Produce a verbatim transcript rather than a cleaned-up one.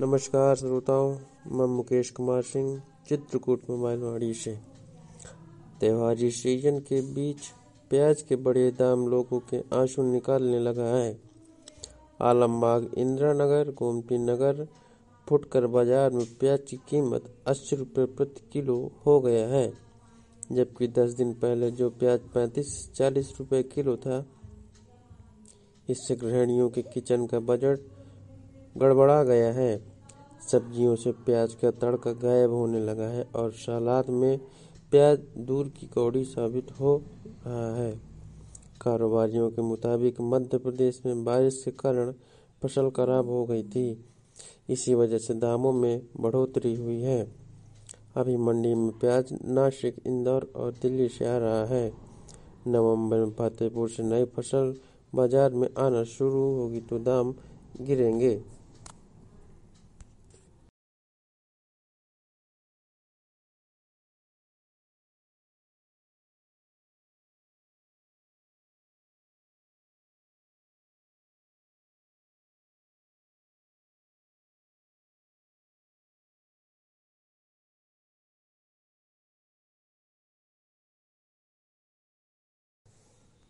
नमस्कार श्रोताओं, मैं मुकेश कुमार सिंह चित्रकूट मोबाइलवाड़ी से। त्योहारी सीजन के बीच प्याज के बड़े दाम लोगों के आंसू निकालने लगा है। आलमबाग, इंदिरा नगर, गोमती नगर, फुटकर बाजार में प्याज की कीमत अस्सी रुपये प्रति किलो हो गया है, जबकि दस दिन पहले जो प्याज पैंतीस चालीस रुपये किलो था। इससे गृहिणियों के किचन का बजट गड़बड़ा गया है। सब्जियों से प्याज का तड़का गायब होने लगा है और सलाद में प्याज दूर की कौड़ी साबित हो रहा है। कारोबारियों के मुताबिक मध्य प्रदेश में बारिश के कारण फसल खराब हो गई थी, इसी वजह से दामों में बढ़ोतरी हुई है। अभी मंडी में प्याज नासिक, इंदौर और दिल्ली से आ रहा है। नवंबर में फतेहपुर से नई फसल बाजार में आना शुरू होगी तो दाम गिरेंगे।